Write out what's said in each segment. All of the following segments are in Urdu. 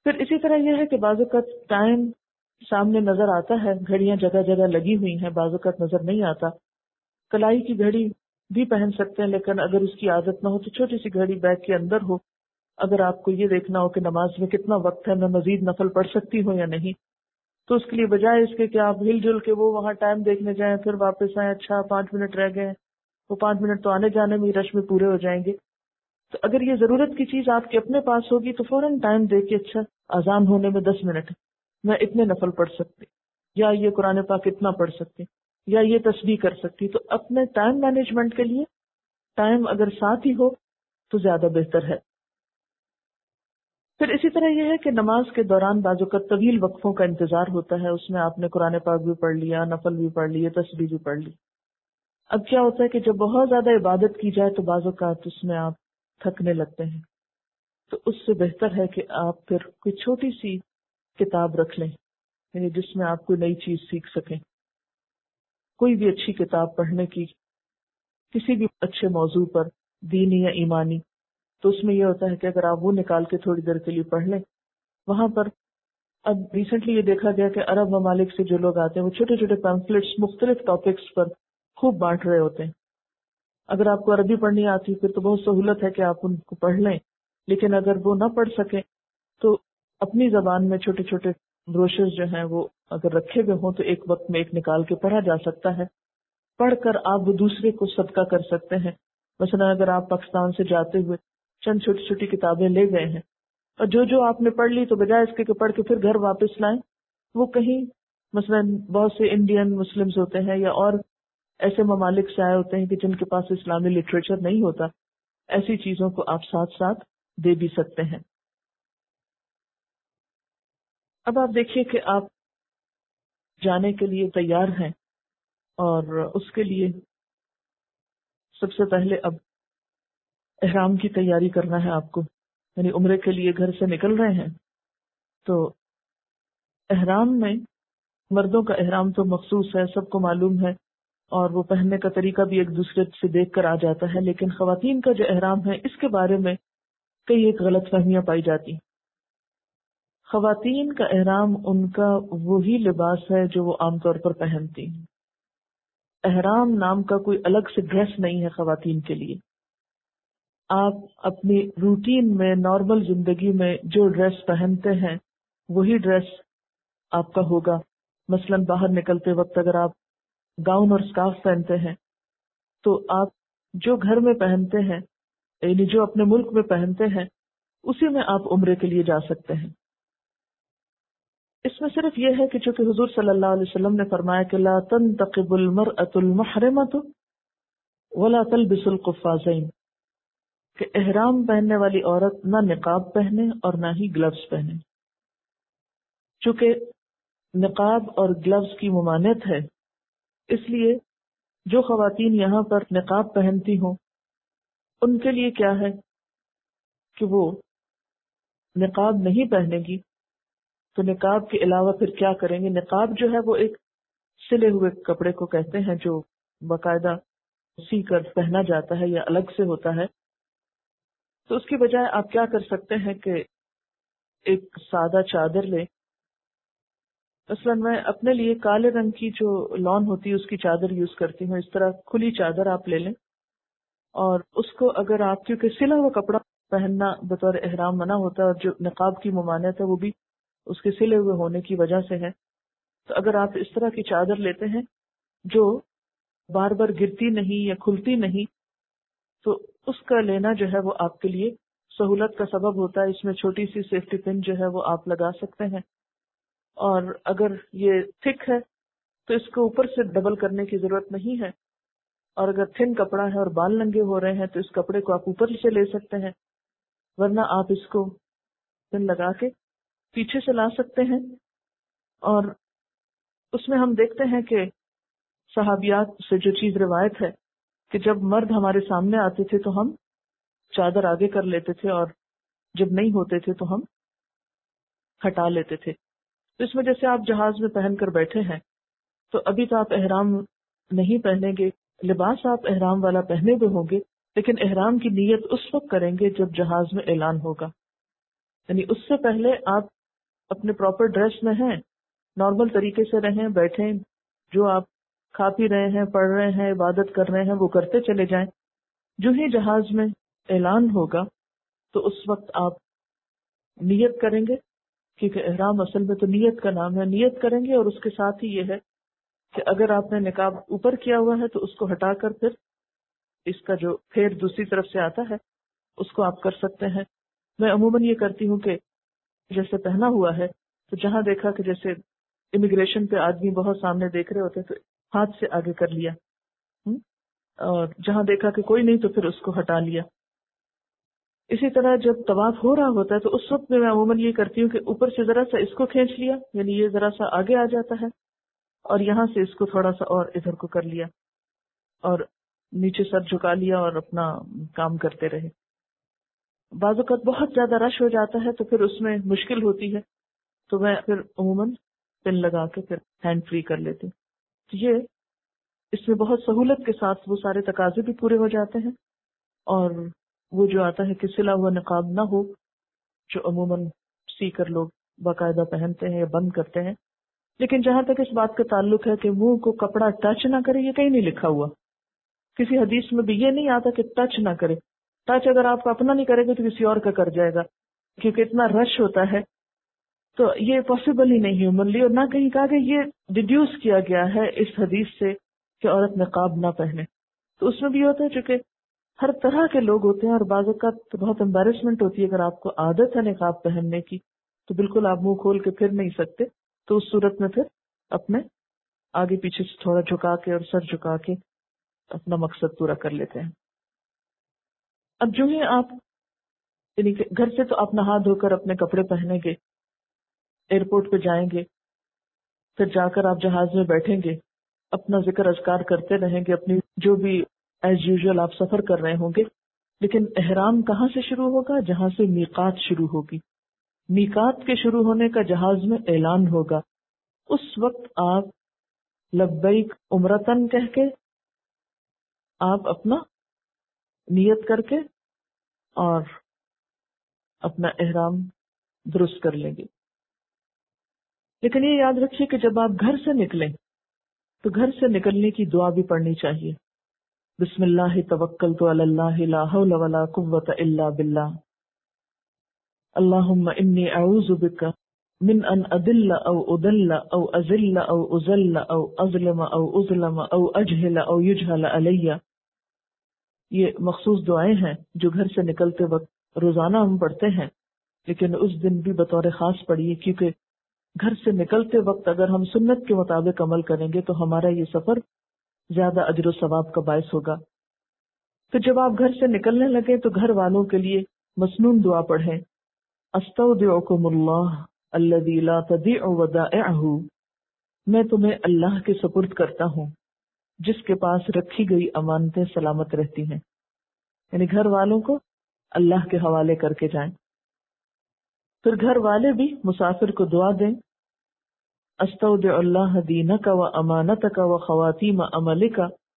پھر اسی طرح یہ ہے کہ بعض اوقات ٹائم سامنے نظر آتا ہے، گھڑیاں جگہ جگہ لگی ہوئی ہیں، بعض اوقات نظر نہیں آتا. کلائی کی گھڑی بھی پہن سکتے ہیں، لیکن اگر اس کی عادت نہ ہو تو چھوٹی سی گھڑی بیگ کے اندر ہو. اگر آپ کو یہ دیکھنا ہو کہ نماز میں کتنا وقت ہے، میں مزید نفل پڑھ سکتی ہوں یا نہیں، تو اس کے لیے بجائے اس کے کہ آپ ہل جل کے وہ وہاں ٹائم دیکھنے جائیں پھر واپس آئیں، اچھا 5 منٹ رہ گئے، وہ 5 منٹ تو آنے جانے میں رش میں پورے ہو جائیں گے. تو اگر یہ ضرورت کی چیز آپ کے اپنے پاس ہوگی تو فوراً ٹائم دیکھ کے اچھا اذان ہونے میں 10 منٹ ہے، میں اتنے نفل پڑھ سکتی، یا یہ قرآن پاک اتنا پڑھ سکتی، یا یہ تسبیح کر سکتی. تو اپنے ٹائم مینجمنٹ کے لیے ٹائم اگر ساتھ ہی ہو تو زیادہ بہتر ہے. پھر اسی طرح یہ ہے کہ نماز کے دوران بعض اوقات طویل وقفوں کا انتظار ہوتا ہے، اس میں آپ نے قرآن پاک بھی پڑھ لیا، نفل بھی پڑھ لیے، تسبیح بھی پڑھ لی. اب کیا ہوتا ہے کہ جب بہت زیادہ عبادت کی جائے تو بعض اوقات اس میں آپ تھکنے لگتے ہیں، تو اس سے بہتر ہے کہ آپ پھر کوئی چھوٹی سی کتاب رکھ لیں، یعنی جس میں آپ کوئی نئی چیز سیکھ سکیں. کوئی بھی اچھی کتاب پڑھنے کی، کسی بھی اچھے موضوع پر، دینی یا ایمانی. تو اس میں یہ ہوتا ہے کہ اگر آپ وہ نکال کے تھوڑی دیر کے لیے پڑھ لیں وہاں پر. اب ریسنٹلی یہ دیکھا گیا کہ عرب ممالک سے جو لوگ آتے ہیں وہ چھوٹے چھوٹے پیمفلٹس مختلف ٹاپکس پر خوب بانٹ رہے ہوتے ہیں. اگر آپ کو عربی پڑھنی آتی پھر تو بہت سہولت ہے کہ آپ ان کو پڑھ لیں، لیکن اگر وہ نہ پڑھ سکیں تو اپنی زبان میں چھوٹے چھوٹے بروشرز جو ہیں وہ اگر رکھے ہوئے ہوں تو ایک وقت میں ایک نکال کے پڑھا جا سکتا ہے. پڑھ کر آپ وہ دوسرے کو صدقہ کر سکتے ہیں. مثلا اگر آپ پاکستان سے جاتے ہوئے چند چھوٹی چھوٹی کتابیں لے گئے ہیں اور جو آپ نے پڑھ لی تو بجائے اس کے کہ پڑھ کے پھر گھر واپس لائیں، وہ کہیں مثلا بہت سے انڈین مسلمز ہوتے ہیں یا اور ایسے ممالک سے آئے ہوتے ہیں کہ جن کے پاس اسلامی لٹریچر نہیں ہوتا، ایسی چیزوں کو آپ ساتھ ساتھ دے بھی سکتے ہیں. اب آپ دیکھیے کہ آپ جانے کے لیے تیار ہیں اور اس کے لیے سب سے پہلے اب احرام کی تیاری کرنا ہے آپ کو، یعنی عمرے کے لیے گھر سے نکل رہے ہیں. تو احرام میں مردوں کا احرام تو مخصوص ہے، سب کو معلوم ہے، اور وہ پہننے کا طریقہ بھی ایک دوسرے سے دیکھ کر آ جاتا ہے. لیکن خواتین کا جو احرام ہے اس کے بارے میں کئی ایک غلط فہمیاں پائی جاتی. خواتین کا احرام ان کا وہی لباس ہے جو وہ عام طور پر پہنتی ہیں. احرام نام کا کوئی الگ سے ڈریس نہیں ہے خواتین کے لیے. آپ اپنی روٹین میں نارمل زندگی میں جو ڈریس پہنتے ہیں وہی ڈریس آپ کا ہوگا. مثلا باہر نکلتے وقت اگر آپ گاؤن اور سکارف پہنتے ہیں تو آپ جو گھر میں پہنتے ہیں یعنی جو اپنے ملک میں پہنتے ہیں اسی میں آپ عمرے کے لیے جا سکتے ہیں. اس میں صرف یہ ہے کہ چونکہ حضور صلی اللہ علیہ وسلم نے فرمایا کہ لا تنتقب المرأة المحرمة ولا تلبس القفازین، کہ احرام پہننے والی عورت نہ نقاب پہنے اور نہ ہی گلوز پہنے. چونکہ نقاب اور گلوز کی ممانعت ہے اس لیے جو خواتین یہاں پر نقاب پہنتی ہوں ان کے لیے کیا ہے کہ وہ نقاب نہیں پہنے گی. تو نقاب کے علاوہ پھر کیا کریں گے؟ نقاب جو ہے وہ ایک سلے ہوئے کپڑے کو کہتے ہیں جو باقاعدہ سی کر پہنا جاتا ہے یا الگ سے ہوتا ہے. تو اس کی بجائے آپ کیا کر سکتے ہیں کہ ایک سادہ چادر لیں. مثلا میں اپنے لیے کالے رنگ کی جو لون ہوتی ہے اس کی چادر یوز کرتی ہوں. اس طرح کھلی چادر آپ لے لیں اور اس کو اگر آپ، کیونکہ سلا ہوا کپڑا پہننا بطور احرام منع ہوتا ہے اور جو نقاب کی ممانعت ہے وہ بھی اس کے سلے ہوئے ہونے کی وجہ سے ہے. تو اگر آپ اس طرح کی چادر لیتے ہیں جو بار بار گرتی نہیں یا کھلتی نہیں تو اس کا لینا جو ہے وہ آپ کے لیے سہولت کا سبب ہوتا ہے. اس میں چھوٹی سی سیفٹی پن جو ہے وہ آپ لگا سکتے ہیں، اور اگر یہ تھک ہے تو اس کو اوپر سے ڈبل کرنے کی ضرورت نہیں ہے. اور اگر تھن کپڑا ہے اور بال ننگے ہو رہے ہیں تو اس کپڑے کو آپ اوپر سے لے سکتے ہیں، ورنہ آپ اس کو پن لگا کے پیچھے سے لا سکتے ہیں. اور اس میں ہم دیکھتے ہیں کہ صحابیات سے جو چیز روایت ہے کہ جب مرد ہمارے سامنے آتے تھے تو ہم چادر آگے کر لیتے تھے اور جب نہیں ہوتے تھے تو ہم ہٹا لیتے تھے. تو اس میں جیسے آپ جہاز میں پہن کر بیٹھے ہیں تو ابھی تو آپ احرام نہیں پہنیں گے، لباس آپ احرام والا پہنے ہوئے ہوں گے، لیکن احرام کی نیت اس وقت کریں گے جب جہاز میں اعلان ہوگا. یعنی اس سے پہلے آپ اپنے پراپر ڈریس میں ہیں، نارمل طریقے سے رہیں، بیٹھیں، جو آپ کھا پی رہے ہیں، پڑھ رہے ہیں، عبادت کر رہے ہیں وہ کرتے چلے جائیں. جو ہی جہاز میں اعلان ہوگا تو اس وقت آپ نیت کریں گے، کیونکہ احرام اصل میں تو نیت کا نام ہے، نیت کریں گے. اور اس کے ساتھ ہی یہ ہے کہ اگر آپ نے نقاب اوپر کیا ہوا ہے تو اس کو ہٹا کر پھر اس کا جو پھیر دوسری طرف سے آتا ہے اس کو آپ کر سکتے ہیں. میں عموماً یہ کرتی ہوں کہ جیسے پہنا ہوا ہے تو جہاں دیکھا کہ جیسے امیگریشن پہ آدمی بہت سامنے دیکھ رہے ہوتے ہیں تو ہاتھ سے آگے کر لیا، اور جہاں دیکھا کہ کوئی نہیں تو پھر اس کو ہٹا لیا. اسی طرح جب طواف ہو رہا ہوتا ہے تو اس وقت میں عموماً یہ کرتی ہوں کہ اوپر سے ذرا سا اس کو کھینچ لیا، یعنی یہ ذرا سا آگے آ جاتا ہے، اور یہاں سے اس کو تھوڑا سا اور ادھر کو کر لیا، اور نیچے سر جھکا لیا اور اپنا کام کرتے رہے. بعض اوقات بہت زیادہ رش ہو جاتا ہے تو پھر اس میں مشکل ہوتی ہے، تو میں پھر عموماً پن لگا کے پھر ہینڈ فری کر لیتی ہوں. تو یہ اس میں بہت سہولت کے ساتھ وہ سارے تقاضے بھی پورے ہو جاتے ہیں، اور وہ جو آتا ہے کہ سلا ہوا نقاب نہ ہو جو عموماً سیکر لوگ باقاعدہ پہنتے ہیں یا بند کرتے ہیں. لیکن جہاں تک اس بات کا تعلق ہے کہ منہ کو کپڑا ٹچ نہ کرے، یہ کہیں نہیں لکھا ہوا، کسی حدیث میں بھی یہ نہیں آتا کہ ٹچ نہ کرے. ٹچ اگر آپ اپنا نہیں کرے گا تو کسی اور کا کر جائے گا، کیونکہ اتنا رش ہوتا ہے تو یہ پاسبل ہی نہیں ہیومنلی. اور نہ کہیں کہا کہ یہ ڈیڈیوس کیا گیا ہے اس حدیث سے کہ عورت نقاب نہ پہنے. تو اس میں بھی ہوتا ہے چونکہ ہر طرح کے لوگ ہوتے ہیں، اور بعض اوقات بہت امبیرسمنٹ ہوتی ہے. اگر آپ کو عادت ہے نقاب پہننے کی تو بالکل آپ منہ کھول کے پھر نہیں سکتے، تو اس صورت میں پھر اپنے آگے پیچھے سے تھوڑا جھکا کے اور سر جھکا کے اپنا مقصد پورا کر لیتے ہیں. اب جو ہی آپ یعنی کہ گھر سے تو آپ نہا دھو کر اپنے کپڑے پہنیں گے، ایئرپورٹ پہ جائیں گے، پھر جا کر آپ جہاز میں بیٹھیں گے، اپنا ذکر اذکار کرتے رہیں گے، اپنی جو بھی ایز یوزول آپ سفر کر رہے ہوں گے. لیکن احرام کہاں سے شروع ہوگا؟ جہاں سے میقات شروع ہوگی. میقات کے شروع ہونے کا جہاز میں اعلان ہوگا. اس وقت آپ لبیک عمرتن کہہ کے آپ اپنا نیت کر کے اور اپنا احرام درست کر لیں گے. لیکن یہ یاد رکھیے کہ جب آپ گھر سے نکلیں تو گھر سے نکلنے کی دعا بھی پڑھنی چاہیے. بسم اللہ توکلت علی اللہ لا حول ولا قوت الا باللہ. اللہم انی اعوذ بک من ان اضل او اضل او ازل او ازل او اظلم او اظلم او اجہل او یجہل علی. یہ مخصوص دعائیں ہیں جو گھر سے نکلتے وقت روزانہ ہم پڑھتے ہیں، لیکن اس دن بھی بطور خاص پڑھیے، کیونکہ گھر سے نکلتے وقت اگر ہم سنت کے مطابق عمل کریں گے تو ہمارا یہ سفر زیادہ اجر و ثواب کا باعث ہوگا. پھر جب آپ گھر سے نکلنے لگے تو گھر والوں کے لیے مسنون دعا پڑھیں. استودعکم اللہ الذی لا تضیع ودائعہ. میں تمہیں اللہ کے سپرد کرتا ہوں جس کے پاس رکھی گئی امانتیں سلامت رہتی ہیں. یعنی گھر والوں کو اللہ کے حوالے کر کے جائیں. پھر گھر والے بھی مسافر کو دعا دیں. استودع اللہ دینک و امانتک و خواتیم عملک.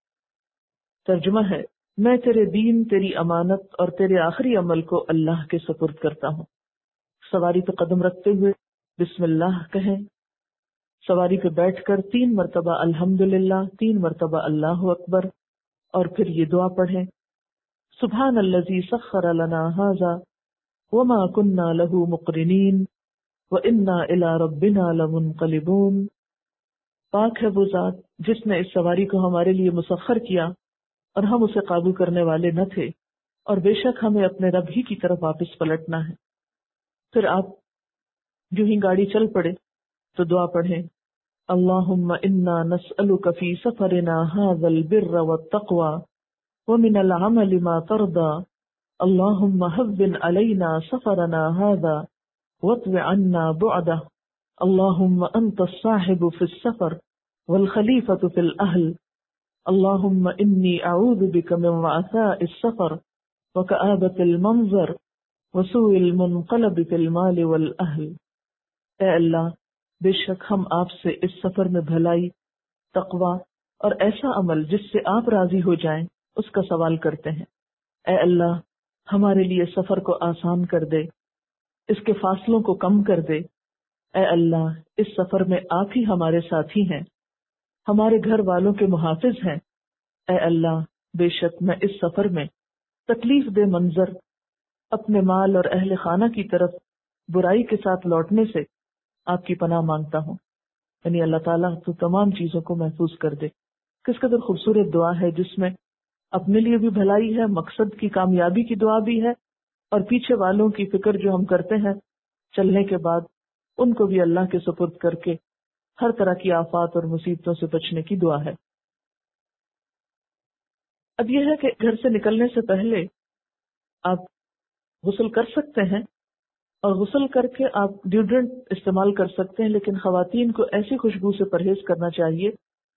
ترجمہ ہے، میں تیرے دین، تیری امانت اور تیرے آخری عمل کو اللہ کے سپرد کرتا ہوں. سواری پہ قدم رکھتے ہوئے بسم اللہ کہیں. سواری پہ بیٹھ کر 3 مرتبہ الحمدللہ، 3 مرتبہ اللہ اکبر، اور پھر یہ دعا پڑھیں. سبحان الذی سخر لنا ھذا وما كنا له مقرنین وإنا إلى ربنا لمنقلبون. پاک ہے وہ ذات جس نے اس سواری کو ہمارے لیے مسخر کیا اور ہم اسے قابو کرنے والے نہ تھے، اور بے شک ہمیں اپنے رب ہی کی طرف واپس پلٹنا ہے. پھر آپ جو ہی گاڑی چل پڑے تو دعا پڑھیں. اللہم انا نسألک فی سفرنا ھذا البر والتقوى ومن العمل ما ترضى. اللہم هون علینا سفرنا ھذا واطو عنا بعده. اللہم انت الصاحب فی السفر والخلیفة فی الأہل. اللہم انی اعوذ بک من وعثاء السفر وکآبۃ المنظر وسوء المنقلب فی المال والأہل. اے اللہ، بے شک ہم آپ سے اس سفر میں بھلائی، تقوی اور ایسا عمل جس سے آپ راضی ہو جائیں اس کا سوال کرتے ہیں. اے اللہ، ہمارے لیے سفر کو آسان کر دے، اس کے فاصلوں کو کم کر دے۔ اے اللہ اس سفر میں آپ ہی ہمارے ساتھی ہیں، ہمارے گھر والوں کے محافظ ہیں۔ اے اللہ بے شک میں اس سفر میں تکلیف دہ منظر، اپنے مال اور اہل خانہ کی طرف برائی کے ساتھ لوٹنے سے آپ کی پناہ مانگتا ہوں۔ یعنی اللہ تعالیٰ تو تمام چیزوں کو محفوظ کر دے۔ کس قدر خوبصورت دعا ہے جس میں اپنے لیے بھی بھلائی ہے، مقصد کی کامیابی کی دعا بھی ہے، اور پیچھے والوں کی فکر جو ہم کرتے ہیں چلنے کے بعد ان کو بھی اللہ کے سپرد کر کے ہر طرح کی آفات اور مصیبتوں سے بچنے کی دعا ہے۔ اب یہ ہے کہ گھر سے نکلنے سے پہلے آپ غسل کر سکتے ہیں، اور غسل کر کے آپ ڈیوڈرنٹ استعمال کر سکتے ہیں، لیکن خواتین کو ایسی خوشبو سے پرہیز کرنا چاہیے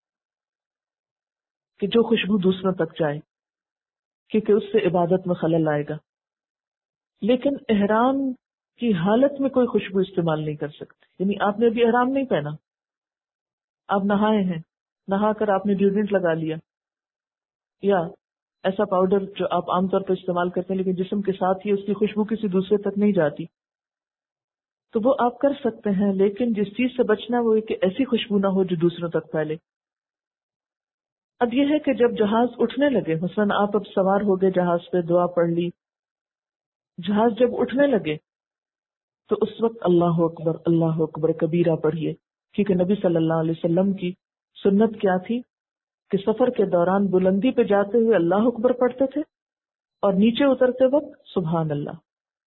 کہ جو خوشبو دوسروں تک جائے، کیونکہ اس سے عبادت میں خلل آئے گا۔ لیکن احرام کی حالت میں کوئی خوشبو استعمال نہیں کر سکتے، یعنی آپ نے ابھی احرام نہیں پہنا، آپ نہائے ہیں، نہا کر آپ نے ڈیوڈرنٹ لگا لیا یا ایسا پاؤڈر جو آپ عام طور پر استعمال کرتے ہیں لیکن جسم کے ساتھ ہی اس کی خوشبو کسی دوسرے تک نہیں جاتی، تو وہ آپ کر سکتے ہیں، لیکن جس چیز سے بچنا وہ کہ ایسی خوشبو نہ ہو جو دوسروں تک پھیلے۔ اب یہ ہے کہ جب جہاز اٹھنے لگے، مثلاً آپ اب سوار ہو گئے جہاز پہ، دعا پڑھ لی، جہاز جب اٹھنے لگے تو اس وقت اللہ اکبر کبیرہ پڑھیے، کیونکہ نبی صلی اللہ علیہ وسلم کی سنت کیا تھی کہ سفر کے دوران بلندی پہ جاتے ہوئے اللہ اکبر پڑھتے تھے اور نیچے اترتے وقت سبحان اللہ۔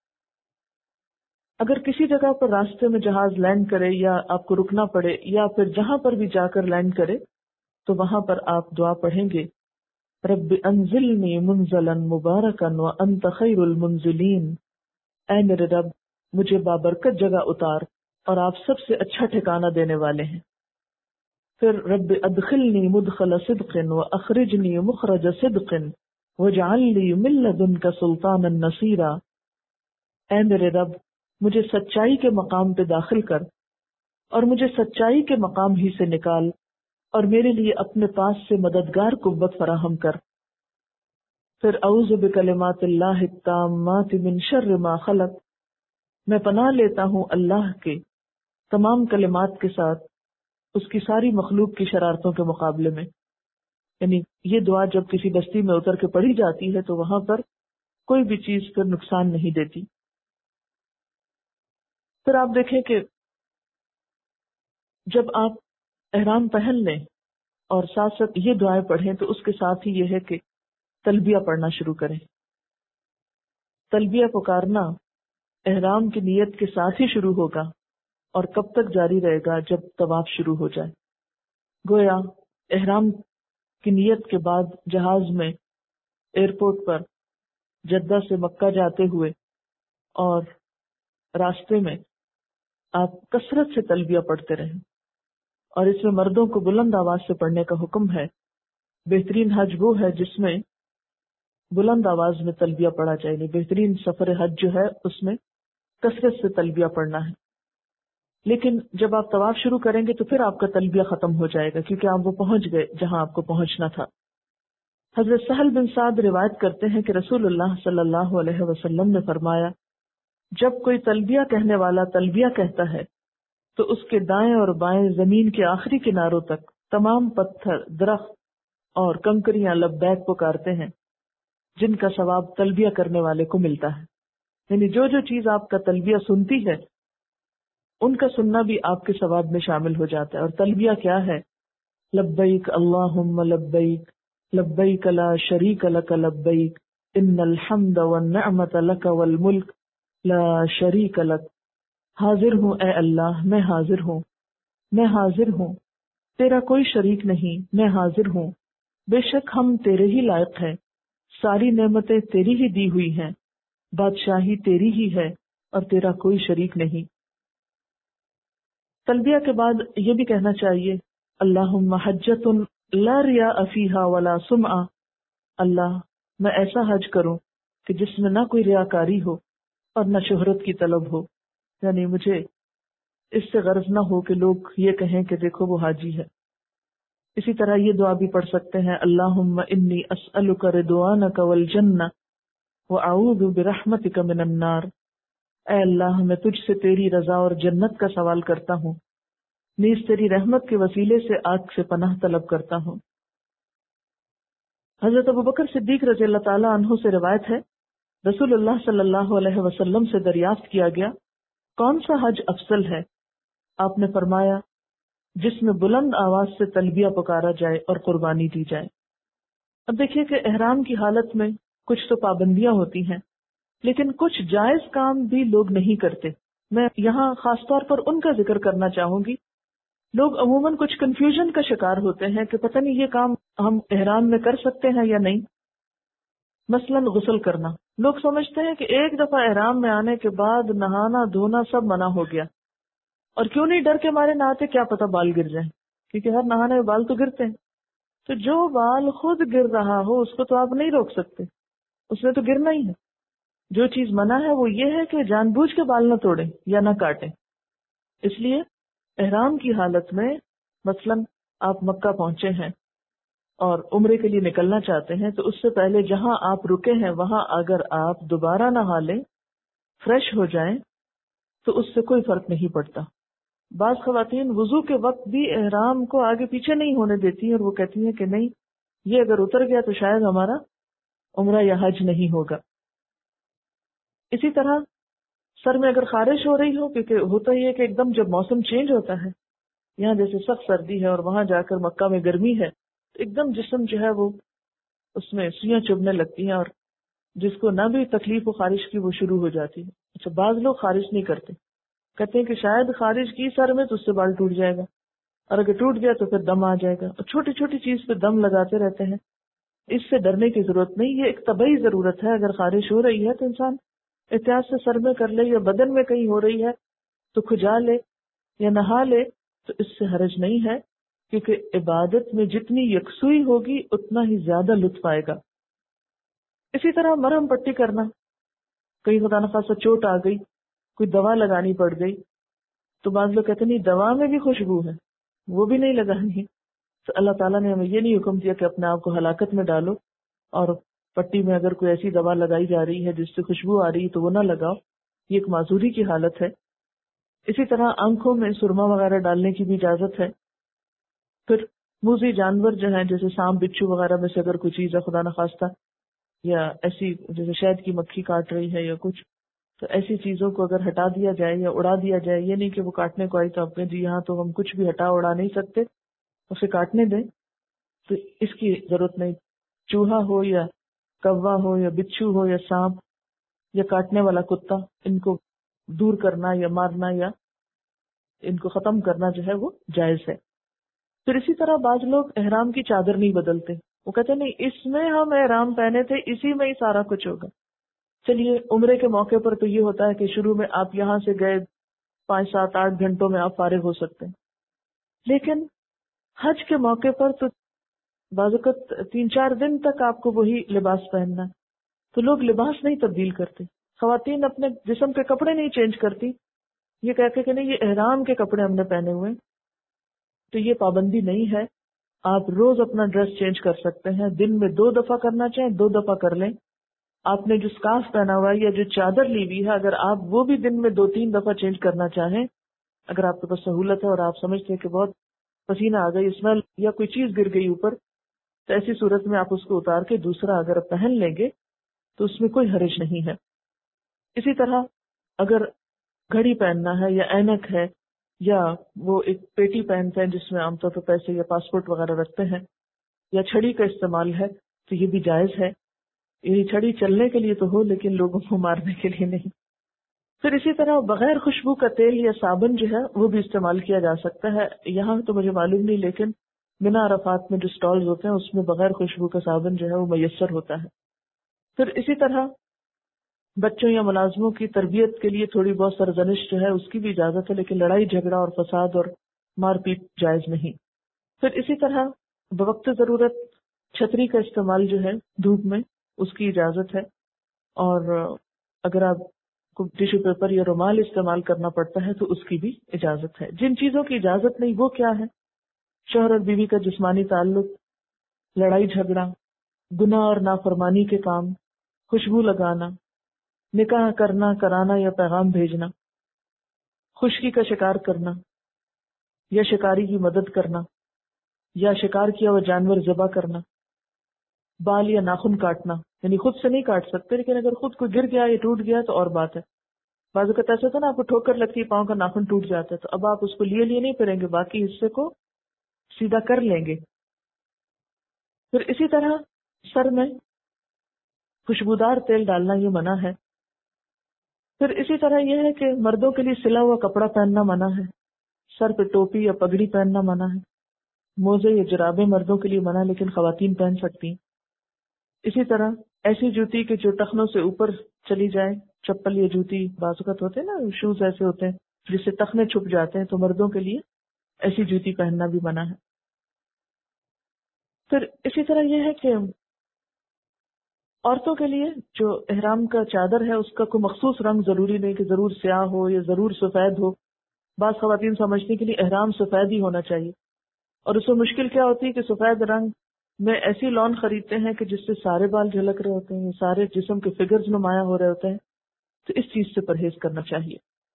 اگر کسی جگہ پر راستے میں جہاز لینڈ کرے یا آپ کو رکنا پڑے یا پھر جہاں پر بھی جا کر لینڈ کرے تو وہاں پر آپ دعا پڑھیں گے، رب انزلنی منزلا مبارکا وانت خیر المنزلین، اے میرے رب مجھے بابرکت جگہ اتار اور آپ سب سے اچھا ٹھکانہ دینے والے ہیں۔ پھر رب ادخلنی مدخل صدق واخرجنی مخرج صدق واجعل لی من لدنک سلطانا نصیرا، اے میرے رب مجھے سچائی کے مقام پہ داخل کر اور مجھے سچائی کے مقام ہی سے نکال، اور میرے لیے اپنے پاس سے مددگار قوت فراہم کر۔ پھر اعوذ بکلمات اللہ التامات من شر ما خلق، میں پناہ لیتا ہوں اللہ کے تمام کلمات کے ساتھ اس کی ساری مخلوق کی شرارتوں کے مقابلے میں۔ یعنی یہ دعا جب کسی بستی میں اتر کے پڑھی جاتی ہے تو وہاں پر کوئی بھی چیز پھر نقصان نہیں دیتی۔ پھر آپ دیکھیں کہ جب آپ احرام پہن لیں اور ساتھ ساتھ یہ دعائیں پڑھیں تو اس کے ساتھ ہی یہ ہے کہ تلبیہ پڑھنا شروع کریں۔ تلبیہ پکارنا احرام کی نیت کے ساتھ ہی شروع ہوگا اور کب تک جاری رہے گا؟ جب طواف شروع ہو جائے۔ گویا احرام کی نیت کے بعد جہاز میں ایئرپورٹ پر جدہ سے مکہ جاتے ہوئے اور راستے میں آپ کثرت سے تلبیہ پڑھتے رہیں، اور اس میں مردوں کو بلند آواز سے پڑھنے کا حکم ہے۔ بہترین حج وہ ہے جس میں بلند آواز میں تلبیہ پڑھا جائے، بہترین سفر حج جو ہے اس میں کثرت سے تلبیہ پڑھنا ہے۔ لیکن جب آپ طواف شروع کریں گے تو پھر آپ کا تلبیہ ختم ہو جائے گا، کیونکہ آپ وہ پہنچ گئے جہاں آپ کو پہنچنا تھا۔ حضرت سہل بن سعد روایت کرتے ہیں کہ رسول اللہ صلی اللہ علیہ وسلم نے فرمایا، جب کوئی تلبیہ کہنے والا تلبیہ کہتا ہے تو اس کے دائیں اور بائیں زمین کے آخری کناروں تک تمام پتھر، درخت اور کنکریاں لبیک پکارتے ہیں، جن کا ثواب تلبیہ کرنے والے کو ملتا ہے۔ یعنی جو جو چیز آپ کا تلبیہ سنتی ہے ان کا سننا بھی آپ کے ثواب میں شامل ہو جاتا ہے۔ اور تلبیہ کیا ہے؟ لبیک اللہم لبیک، لبیک لا شریک لک لبیک، ان الحمد والنعمت لک والملک لا شریک لک۔ حاضر ہوں اے اللہ، میں حاضر ہوں، میں حاضر ہوں، تیرا کوئی شریک نہیں، میں حاضر ہوں، بے شک ہم تیرے ہی لائق ہیں، ساری نعمتیں تیری ہی دی ہوئی ہیں، بادشاہی تیری ہی ہے اور تیرا کوئی شریک نہیں۔ تلبیہ کے بعد یہ بھی کہنا چاہیے، اللہم حجۃ لا ریاء فیہا ولا سمعہ، اللہ میں ایسا حج کروں کہ جس میں نہ کوئی ریاکاری ہو اور نہ شہرت کی طلب ہو، یعنی مجھے اس سے غرض نہ ہو کہ لوگ یہ کہیں کہ دیکھو وہ حاجی ہے۔ اسی طرح یہ دعا بھی پڑھ سکتے ہیں، اللہم انی اسألک رضوانک والجنہ واعوذ برحمتک من النار، اے اللہ میں تجھ سے تیری رضا اور جنت کا سوال کرتا ہوں، نیز تیری رحمت کے وسیلے سے آگ سے پناہ طلب کرتا ہوں۔ حضرت ابوبکر صدیق رضی اللہ تعالیٰ عنہ سے روایت ہے، رسول اللہ صلی اللہ علیہ وسلم سے دریافت کیا گیا کون سا حج افضل ہے؟ آپ نے فرمایا جس میں بلند آواز سے تلبیہ پکارا جائے اور قربانی دی جائے۔ اب دیکھیے کہ احرام کی حالت میں کچھ تو پابندیاں ہوتی ہیں، لیکن کچھ جائز کام بھی لوگ نہیں کرتے۔ میں یہاں خاص طور پر ان کا ذکر کرنا چاہوں گی۔ لوگ عموماً کچھ کنفیوژن کا شکار ہوتے ہیں کہ پتہ نہیں یہ کام ہم احرام میں کر سکتے ہیں یا نہیں۔ مثلاً غسل کرنا، لوگ سمجھتے ہیں کہ ایک دفعہ احرام میں آنے کے بعد نہانا دھونا سب منع ہو گیا، اور کیوں نہیں ڈر کے مارے نہاتے، کیا پتہ بال گر جائیں، کیونکہ ہر نہانے میں بال تو گرتے ہیں۔ تو جو بال خود گر رہا ہو اس کو تو آپ نہیں روک سکتے، اس نے تو گرنا ہی ہے۔ جو چیز منع ہے وہ یہ ہے کہ جان بوجھ کے بال نہ توڑیں یا نہ کاٹیں۔ اس لیے احرام کی حالت میں مثلاً آپ مکہ پہنچے ہیں اور عمرے کے لیے نکلنا چاہتے ہیں، تو اس سے پہلے جہاں آپ رکے ہیں وہاں اگر آپ دوبارہ نہا لیں، فریش ہو جائیں، تو اس سے کوئی فرق نہیں پڑتا۔ بعض خواتین وضو کے وقت بھی احرام کو آگے پیچھے نہیں ہونے دیتی ہیں، اور وہ کہتی ہیں کہ نہیں، یہ اگر اتر گیا تو شاید ہمارا عمرہ یا حج نہیں ہوگا۔ اسی طرح سر میں اگر خارش ہو رہی ہو، کیونکہ ہوتا ہی ہے کہ ایک دم جب موسم چینج ہوتا ہے، یہاں جیسے سخت سردی ہے اور وہاں جا کر مکہ میں گرمی ہے، تو ایک دم جسم جو ہے وہ اس میں سوئیاں چبھنے لگتی ہیں، اور جس کو نہ بھی تکلیف و خارش کی وہ شروع ہو جاتی ہے۔ اچھا، بعض لوگ خارش نہیں کرتے، کہتے ہیں کہ شاید خارش کی سر میں تو اس سے بال ٹوٹ جائے گا، اور اگر ٹوٹ گیا تو پھر دم آ جائے گا، اور چھوٹی چھوٹی چیز پہ دم لگاتے رہتے ہیں۔ اس سے ڈرنے کی ضرورت نہیں، یہ ایک طبعی ضرورت ہے۔ اگر خارش ہو رہی ہے تو انسان احتیاط سے سر میں کر لے، یا بدن میں کہیں ہو رہی ہے تو کھجا لے یا نہا لے، تو اس سے حرج نہیں ہے، کیونکہ عبادت میں جتنی یکسوئی ہوگی اتنا ہی زیادہ لطف آئے گا۔ اسی طرح مرہم پٹی کرنا، کہیں خدا نخواستہ چوٹ آ گئی، کوئی دوا لگانی پڑ گئی، تو بعض لوگ کہتے ہیں نہیں دوا میں بھی خوشبو ہے، وہ بھی نہیں لگانی۔ تو اللہ تعالیٰ نے ہمیں یہ نہیں حکم دیا کہ اپنے آپ کو ہلاکت میں ڈالو، اور پٹی میں اگر کوئی ایسی دوا لگائی جا رہی ہے جس سے خوشبو آ رہی ہے تو وہ نہ لگاؤ، یہ ایک معذوری کی حالت ہے۔ اسی طرح آنکھوں میں سرما وغیرہ ڈالنے کی بھی اجازت ہے۔ پھر موذی جانور جو ہیں جیسے سانپ بچھو وغیرہ میں سے اگر کوئی چیز ہے خدا نخواستہ، یا ایسی جیسے شہد کی مکھی کاٹ رہی ہے یا کچھ، تو ایسی چیزوں کو اگر ہٹا دیا جائے یا اڑا دیا جائے، یہ نہیں کہ وہ کاٹنے کو آئی تو آپ کہیں جی یہاں تو ہم کچھ بھی ہٹا اڑا نہیں سکتے، اسے کاٹنے دیں، تو اس کی ضرورت نہیں۔ چوہا ہو یا کوا ہو یا بچھو ہو یا سانپ یا کاٹنے والا کتا، ان کو دور کرنا یا مارنا یا ان کو ختم کرنا جو ہے وہ جائز ہے۔ پھر اسی طرح بعض لوگ احرام کی چادر نہیں بدلتے، وہ کہتے نہیں اس میں ہم احرام پہنے تھے، اسی میں ہی سارا کچھ ہوگا۔ چلیے عمرے کے موقع پر تو یہ ہوتا ہے کہ شروع میں آپ یہاں سے گئے 5 7 8 گھنٹوں میں آپ فارغ ہو سکتے ہیں، لیکن حج کے موقع پر تو بعض اوقات 3 4 دن تک آپ کو وہی لباس پہننا ہے، تو لوگ لباس نہیں تبدیل کرتے۔ خواتین اپنے جسم کے کپڑے نہیں چینج کرتی، یہ کہتے کہ نہیں یہ احرام کے کپڑے ہم نے پہنے ہوئے، تو یہ پابندی نہیں ہے۔ آپ روز اپنا ڈریس چینج کر سکتے ہیں، دن میں 2 دفعہ کرنا چاہیں 2 دفعہ کر لیں۔ آپ نے جو سکارف پہنا ہوا ہے یا جو چادر لی ہوئی ہے، اگر آپ وہ بھی دن میں 2 3 دفعہ چینج کرنا چاہیں، اگر آپ کے پاس سہولت ہے اور آپ سمجھتے ہیں کہ بہت پسینہ آ گئی، اسمیل یا کوئی چیز گر گئی اوپر، تو ایسی صورت میں آپ اس کو اتار کے دوسرا اگر پہن لیں گے تو اس میں کوئی حرج نہیں ہے۔ اسی طرح اگر گھڑی پہننا ہے یا اینک ہے، یا وہ ایک پیٹی پہنتے ہیں جس میں عام طور پر پیسے یا پاسپورٹ وغیرہ رکھتے ہیں، یا چھڑی کا استعمال ہے، تو یہ بھی جائز ہے۔ یہ چھڑی چلنے کے لیے تو ہو لیکن لوگوں کو مارنے کے لیے نہیں۔ پھر اسی طرح بغیر خوشبو کا تیل یا صابن جو ہے وہ بھی استعمال کیا جا سکتا ہے۔ یہاں تو مجھے معلوم نہیں، لیکن منا عرفات میں جو سٹالز ہوتے ہیں اس میں بغیر خوشبو کا صابن جو ہے وہ میسر ہوتا ہے۔ پھر اسی طرح بچوں یا ملازموں کی تربیت کے لیے تھوڑی بہت سرزنش جو ہے اس کی بھی اجازت ہے، لیکن لڑائی جھگڑا اور فساد اور مار پیٹ جائز نہیں۔ پھر اسی طرح بوقت ضرورت چھتری کا استعمال جو ہے دھوپ میں اس کی اجازت ہے، اور اگر آپ کو ٹیشو پیپر یا رومال استعمال کرنا پڑتا ہے تو اس کی بھی اجازت ہے۔ جن چیزوں کی اجازت نہیں وہ کیا ہے؟ شوہر اور بیوی کا جسمانی تعلق، لڑائی جھگڑا، گناہ اور نافرمانی کے کام، خوشبو لگانا، نکاح کرنا، کرانا یا پیغام بھیجنا، خشکی کا شکار کرنا یا شکاری کی مدد کرنا یا شکار کیا ہوا جانور ذبح کرنا، بال یا ناخن کاٹنا، یعنی خود سے نہیں کاٹ سکتے لیکن اگر خود کو گر گیا یا ٹوٹ گیا تو اور بات ہے. بعض اوقات ایسا ہوتا ہے نا، آپ کو ٹھوکر لگتی ہے، پاؤں کا ناخن ٹوٹ جاتا ہے، تو اب آپ اس کو لیے نہیں پھریں گے، باقی حصے کو سیدھا کر لیں گے. پھر اسی طرح سر میں خوشبودار تیل ڈالنا یہ منع ہے. پھر اسی طرح یہ ہے کہ مردوں کے لیے سلا ہوا کپڑا پہننا منع ہے، سر پہ ٹوپی یا پگڑی پہننا منع ہے. موزے یا جرابیں مردوں کے لیے منع لیکن خواتین پہن سکتی ہیں. اسی طرح ایسی جوتی کہ جو ٹخنوں سے اوپر چلی جائے، چپل یا جوتی بعض اوقات ہوتے ہیں نا، شوز ایسے ہوتے ہیں جس سے ٹخنے چھپ جاتے ہیں، تو مردوں کے لیے ایسی جوتی پہننا بھی منع ہے. پھر اسی طرح یہ ہے کہ عورتوں کے لیے جو احرام کا چادر ہے اس کا کوئی مخصوص رنگ ضروری نہیں کہ ضرور سیاہ ہو یا ضرور سفید ہو. بعض خواتین سمجھتی کہ نہیں احرام سفید ہی ہونا چاہیے، اور اس میں مشکل کیا ہوتی ہے کہ سفید رنگ میں ایسی لون خریدتے ہیں کہ جس سے سارے بال جھلک رہے ہوتے ہیں، سارے جسم کے فگرز نمایاں ہو رہے ہوتے ہیں، تو اس چیز سے پرہیز کرنا چاہیے.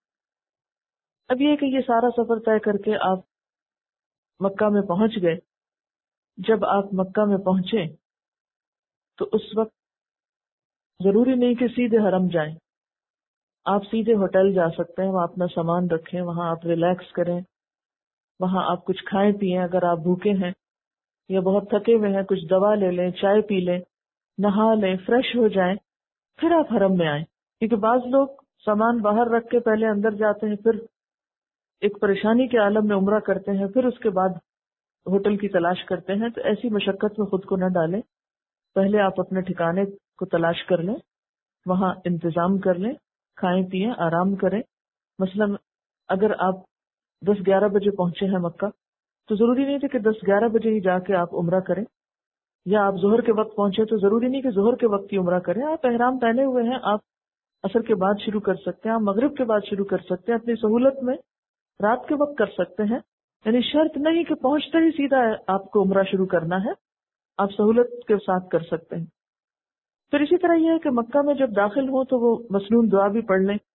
اب یہ کہ یہ سارا سفر طے کر کے آپ مکہ میں پہنچ گئے. جب آپ مکہ میں پہنچے تو اس وقت ضروری نہیں کہ سیدھے حرم جائیں، آپ سیدھے ہوٹل جا سکتے ہیں، وہاں اپنا سامان رکھیں، وہاں آپ ریلیکس کریں، وہاں آپ کچھ کھائیں پیئیں اگر آپ بھوکے ہیں یا بہت تھکے ہوئے ہیں، کچھ دوا لے لیں، چائے پی لیں، نہا لیں، فریش ہو جائیں، پھر آپ حرم میں آئیں. کیونکہ بعض لوگ سامان باہر رکھ کے پہلے اندر جاتے ہیں، پھر ایک پریشانی کے عالم میں عمرہ کرتے ہیں، پھر اس کے بعد ہوٹل کی تلاش کرتے ہیں. تو ایسی مشقت میں خود کو نہ ڈالیں، پہلے آپ اپنے ٹھکانے کو تلاش کر لیں، وہاں انتظام کر لیں، کھائیں پیئیں، آرام کریں. مثلا اگر آپ 10-11 بجے پہنچے ہیں مکہ تو ضروری نہیں تھا کہ 10-11 بجے ہی جا کے آپ عمرہ کریں، یا آپ ظہر کے وقت پہنچے تو ضروری نہیں کہ ظہر کے وقت ہی عمرہ کریں. آپ احرام پہنے ہوئے ہیں، آپ عصر کے بعد شروع کر سکتے ہیں، آپ مغرب کے بعد شروع کر سکتے ہیں، اپنی سہولت میں رات کے وقت کر سکتے ہیں. یعنی شرط نہیں کہ پہنچتے ہی سیدھا آپ کو عمرہ شروع کرنا ہے، آپ سہولت کے ساتھ کر سکتے ہیں. پھر اسی طرح یہ ہے کہ مکہ میں جب داخل ہوں تو وہ مسنون دعا بھی پڑھ لیں،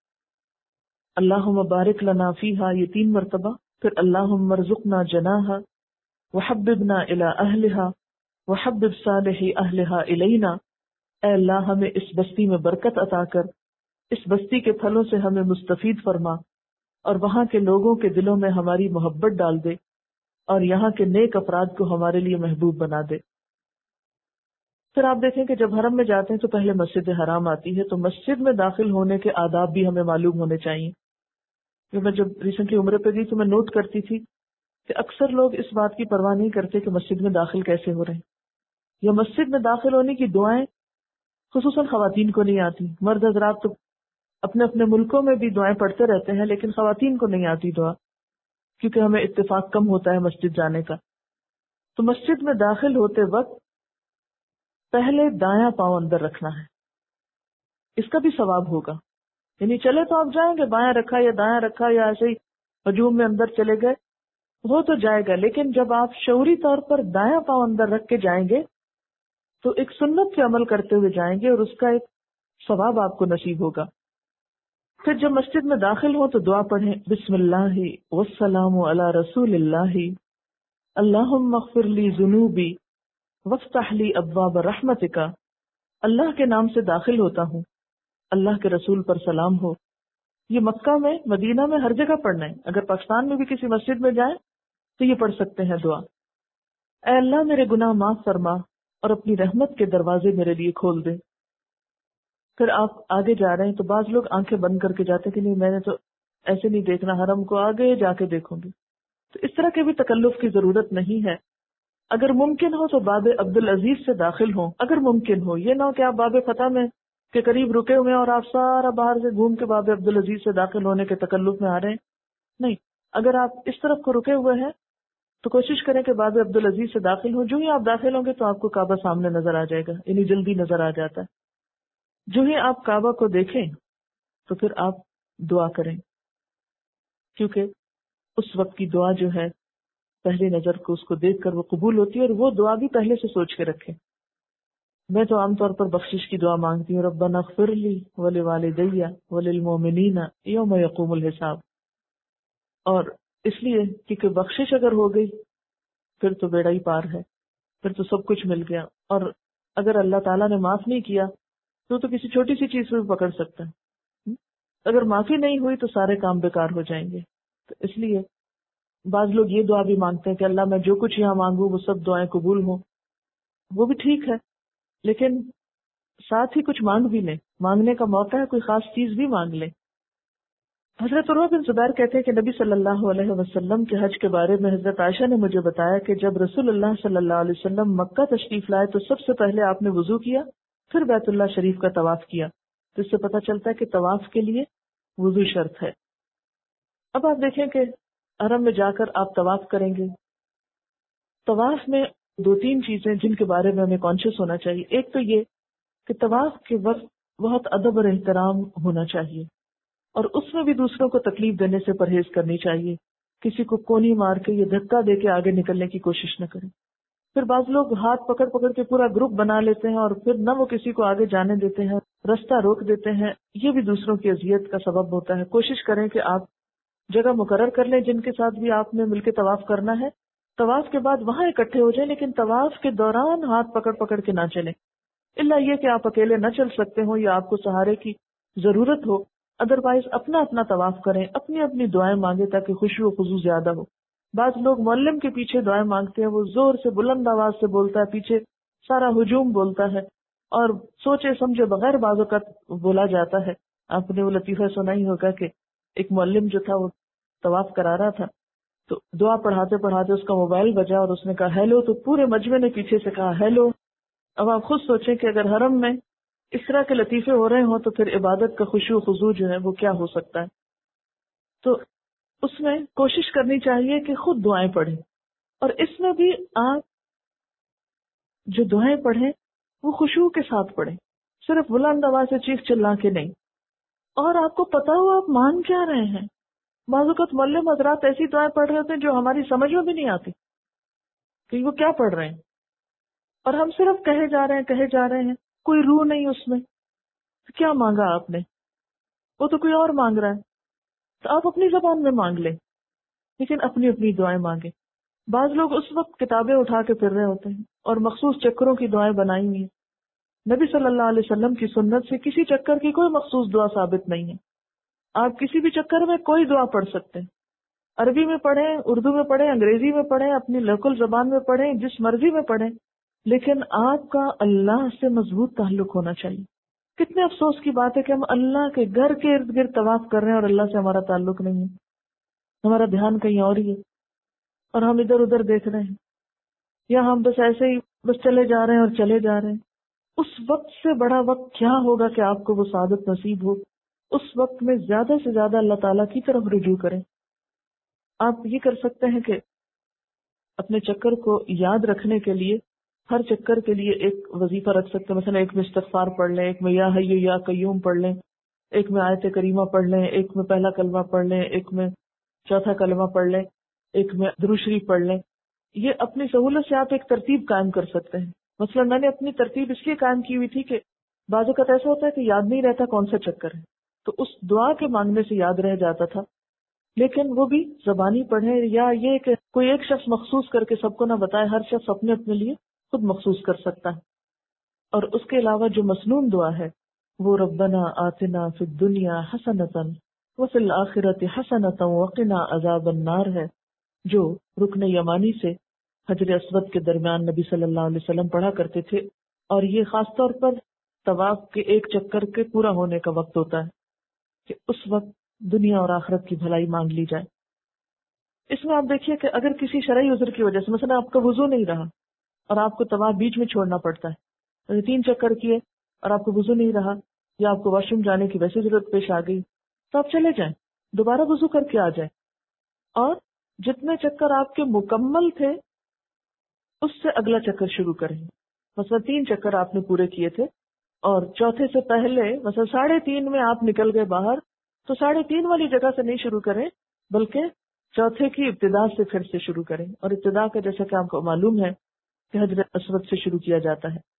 اللہم بارک لنا فیہا، یہ 3 مرتبہ. پھر اللہم ارزقنا جناہا وحببنا الی اہلہا وحبب صالحی اہلہا الینا، اے اللہ ہمیں اس بستی میں برکت عطا کر، اس بستی کے پھلوں سے ہمیں مستفید فرما، اور وہاں کے لوگوں کے دلوں میں ہماری محبت ڈال دے، اور یہاں کے نیک افراد کو ہمارے لیے محبوب بنا دے. پھر آپ دیکھیں کہ جب حرم میں جاتے ہیں تو پہلے مسجد حرام آتی ہے، تو مسجد میں داخل ہونے کے آداب بھی ہمیں معلوم ہونے چاہیے. میں جب ریسنٹلی عمرے پہ گئی تو میں نوٹ کرتی تھی کہ اکثر لوگ اس بات کی پرواہ نہیں کرتے کہ مسجد میں داخل کیسے ہو رہے ہیں، یا مسجد میں داخل ہونے کی دعائیں خصوصاً خواتین کو نہیں آتی. مرد حضرات تو اپنے اپنے ملکوں میں بھی دعائیں پڑھتے رہتے ہیں، لیکن خواتین کو نہیں آتی دعا، کیونکہ ہمیں اتفاق کم ہوتا ہے مسجد جانے کا. تو مسجد میں داخل ہوتے وقت پہلے دایاں پاؤں اندر رکھنا ہے، اس کا بھی ثواب ہوگا. یعنی چلے تو آپ جائیں گے، بایاں رکھا یا دایاں رکھا یا ایسے ہی ہجوم میں اندر چلے گئے، وہ تو جائے گا، لیکن جب آپ شعوری طور پر دایاں پاؤں اندر رکھ کے جائیں گے تو ایک سنت سے عمل کرتے ہوئے جائیں گے، اور اس کا ایک ثواب آپ کو نصیب ہوگا. پھر جب مسجد میں داخل ہو تو دعا پڑھیں، بسم اللہ والسلام علی رسول اللہ، اللہم اغفر لی ذنوبی وافتح لی ابواب رحمتک. اللہ کے نام سے داخل ہوتا ہوں، اللہ کے رسول پر سلام ہو. یہ مکہ میں، مدینہ میں، ہر جگہ پڑھنا ہے. اگر پاکستان میں بھی کسی مسجد میں جائیں تو یہ پڑھ سکتے ہیں دعا، اے اللہ میرے گناہ معاف فرما اور اپنی رحمت کے دروازے میرے لیے کھول دے. پھر آپ آگے جا رہے ہیں تو بعض لوگ آنکھیں بند کر کے جاتے کہ نہیں میں نے تو ایسے نہیں دیکھنا، حرم کو آگے جا کے دیکھوں گی. تو اس طرح کے بھی تکلف کی ضرورت نہیں ہے. اگر ممکن ہو تو باب عبدالعزیز سے داخل ہوں، اگر ممکن ہو. یہ نہ ہو کہ آپ باب فتح میں کے قریب رکے ہوئے ہیں اور آپ سارا باہر سے گھوم کے باب عبدالعزیز سے داخل ہونے کے تکلف میں آ رہے ہیں. نہیں، اگر آپ اس طرف کو رکے ہوئے ہیں تو کوشش کریں کہ باب عبدالعزیز سے داخل ہوں. جو ہی آپ داخل ہوں گے تو آپ کو کعبہ سامنے نظر آ جائے گا، یعنی جلدی نظر آ جاتا ہے. جو ہی آپ کعبہ کو دیکھیں تو پھر آپ دعا کریں، کیونکہ اس وقت کی دعا جو ہے پہلی نظر کو اس کو دیکھ کر وہ قبول ہوتی ہے، اور وہ دعا بھی پہلے سے سوچ کے رکھیں. میں تو عام طور پر بخشش کی دعا مانگتی ہوں، ربنا اغفر لی ولوالدی وللمؤمنین یوم یقوم الحساب. اور اس لیے کیونکہ بخشش اگر ہو گئی پھر تو بیڑا ہی پار ہے، پھر تو سب کچھ مل گیا. اور اگر اللہ تعالیٰ نے معاف نہیں کیا تو کسی چھوٹی سی چیز پہ بھی پکڑ سکتا ہے. اگر معافی نہیں ہوئی تو سارے کام بیکار ہو جائیں گے. تو اس لیے بعض لوگ یہ دعا بھی مانگتے ہیں کہ اللہ میں جو کچھ یہاں مانگوں وہ سب دعائیں قبول ہوں. وہ بھی ٹھیک ہے، لیکن ساتھ ہی کچھ مانگ بھی لیں. مانگنے کا موقع ہے، کوئی خاص چیز بھی مانگ لیں. حضرت عروہ بن زبیر کہتے ہیں کہ نبی صلی اللہ علیہ وسلم کے حج کے بارے میں حضرت عائشہ نے مجھے بتایا کہ جب رسول اللہ صلی اللہ علیہ وسلم مکہ تشریف لائے تو سب سے پہلے آپ نے وضو کیا، پھر بیت اللہ شریف کا طواف کیا. تو اس سے پتہ چلتا ہے کہ طواف کے لیے وضو شرط ہے. اب آپ دیکھیں کہ حرم میں جا کر آپ طواف کریں گے. طواف میں دو تین چیزیں جن کے بارے میں ہمیں کانشیس ہونا چاہیے. ایک تو یہ کہ طواف کے وقت بہت ادب اور احترام ہونا چاہیے، اور اس میں بھی دوسروں کو تکلیف دینے سے پرہیز کرنی چاہیے. کسی کو کونی مار کے یا دھکا دے کے آگے نکلنے کی کوشش نہ کریں. پھر بعض لوگ ہاتھ پکڑ پکڑ کے پورا گروپ بنا لیتے ہیں اور پھر نہ وہ کسی کو آگے جانے دیتے ہیں، رستہ روک دیتے ہیں. یہ بھی دوسروں کی اذیت کا سبب ہوتا ہے. کوشش کریں کہ آپ جگہ مقرر کر لیں جن کے ساتھ بھی آپ نے مل کے طواف کرنا ہے. طواف کے بعد وہاں اکٹھے ہو جائیں، لیکن طواف کے دوران ہاتھ پکڑ پکڑ کے نہ چلیں، الا یہ کہ آپ اکیلے نہ چل سکتے ہوں یا آپ کو سہارے کی ضرورت ہو. ادروائز اپنا اپنا طواف کریں، اپنی اپنی دعائیں مانگیں تاکہ خوشی و خضوع زیادہ ہو. بعض لوگ معلم کے پیچھے دعائیں مانگتے ہیں، وہ زور سے بلند آواز سے بولتا ہے، پیچھے سارا ہجوم بولتا ہے اور سوچے سمجھے بغیر بعض اوقات بولا جاتا ہے. آپ نے وہ لطیفہ سنا ہی ہوگا کہ ایک معلم جو تھا وہ طواف کرا رہا تھا، تو دعا پڑھاتے پڑھاتے اس کا موبائل بجا اور اس نے کہا ہیلو، تو پورے مجمع نے پیچھے سے کہا ہیلو. اب آپ خود سوچیں کہ اگر حرم میں اس طرح کے لطیفے ہو رہے ہوں تو پھر عبادت کا خشوع و خضوع جو ہے وہ کیا ہو سکتا ہے. تو اس میں کوشش کرنی چاہیے کہ خود دعائیں پڑھیں، اور اس میں بھی آپ جو دعائیں پڑھیں وہ خشوع کے ساتھ پڑھیں، صرف بلند آواز سے چیخ چلا کے نہیں. اور آپ کو پتا ہو آپ مان کیا رہے ہیں. بعض اوقات معلم حضرات ایسی دعائیں پڑھ رہے ہوتے ہیں جو ہماری سمجھ میں بھی نہیں آتی کہ وہ کیا پڑھ رہے ہیں، اور ہم صرف کہے جا رہے ہیں، کوئی روح نہیں اس میں. کیا مانگا آپ نے؟ وہ تو کوئی اور مانگ رہا ہے. تو آپ اپنی زبان میں مانگ لیں، لیکن اپنی اپنی دعائیں مانگیں. بعض لوگ اس وقت کتابیں اٹھا کے پھر رہے ہوتے ہیں اور مخصوص چکروں کی دعائیں بنائی ہوئی ہیں. نبی صلی اللہ علیہ وسلم کی سنت سے کسی چکر کی کوئی مخصوص دعا ثابت نہیں ہے. آپ کسی بھی چکر میں کوئی دعا پڑھ سکتے ہیں، عربی میں پڑھیں، اردو میں پڑھیں، انگریزی میں پڑھیں، اپنی لوکل زبان میں پڑھیں، جس مرضی میں پڑھیں، لیکن آپ کا اللہ سے مضبوط تعلق ہونا چاہیے. کتنے افسوس کی بات ہے کہ ہم اللہ کے گھر کے ارد گرد طواف کر رہے ہیں اور اللہ سے ہمارا تعلق نہیں ہے، ہمارا دھیان کہیں اور ہی ہے اور ہم ادھر ادھر دیکھ رہے ہیں، یا ہم بس ایسے ہی بس چلے جا رہے ہیں اور چلے جا رہے ہیں. اس وقت سے بڑا وقت کیا ہوگا کہ آپ کو وہ سعادت نصیب ہو. اس وقت میں زیادہ سے زیادہ اللہ تعالیٰ کی طرف رجوع کریں. آپ یہ کر سکتے ہیں کہ اپنے چکر کو یاد رکھنے کے لیے ہر چکر کے لیے ایک وظیفہ رکھ سکتے ہیں. مثلا ایک میں استغفار پڑھ لیں، ایک میں یا حی یا قیوم پڑھ لیں، ایک میں آیت کریمہ پڑھ لیں، ایک میں پہلا کلمہ پڑھ لیں، ایک میں چوتھا کلمہ پڑھ لیں، ایک میں درود شریف پڑھ لیں. یہ اپنی سہولت سے آپ ایک ترتیب قائم کر سکتے ہیں. مثلا میں نے اپنی ترتیب اس لیے قائم کی ہوئی تھی کہ بعض اوقات ایسا ہوتا ہے کہ یاد نہیں رہتا کون سا چکر ہے، تو اس دعا کے مانگنے سے یاد رہ جاتا تھا. لیکن وہ بھی زبانی پڑھیں، یا یہ کہ کوئی ایک شخص مخصوص کر کے سب کو نہ بتائے، ہر شخص اپنے اپنے لیے خود مخصوص کر سکتا ہے. اور اس کے علاوہ جو مسنون دعا ہے وہ ربنا آتنا فی الدنیا حسنۃ وفی الآخرۃ حسنۃ وقنا عذاب النار ہے، جو رکن یمانی سے حجر اسود کے درمیان نبی صلی اللہ علیہ وسلم پڑھا کرتے تھے. اور یہ خاص طور پر طواف کے ایک چکر کے پورا ہونے کا وقت ہوتا ہے کہ اس وقت دنیا اور آخرت کی بھلائی مانگ لی جائے. اس میں آپ دیکھیے کہ اگر کسی شرعی عذر کی وجہ سے مثلا آپ کا وضو نہیں رہا اور آپ کو طواف بیچ میں چھوڑنا پڑتا ہے، 3 چکر کیے اور آپ کو وضو نہیں رہا، یا آپ کو واش روم جانے کی ویسے ضرورت پیش آ گئی، تو آپ چلے جائیں، دوبارہ وضو کر کے آ جائیں، اور جتنے چکر آپ کے مکمل تھے اس سے اگلا چکر شروع کریں. مثلا 3 چکر آپ نے پورے کیے تھے اور چوتھے سے پہلے مثلا 3:30 میں آپ نکل گئے باہر، تو 3:30 والی جگہ سے نہیں شروع کریں بلکہ چوتھے کی ابتدا سے پھر سے شروع کریں. اور ابتدا کا جیسا کہ آپ کو معلوم ہے کہ حجر اسود سے شروع کیا جاتا ہے.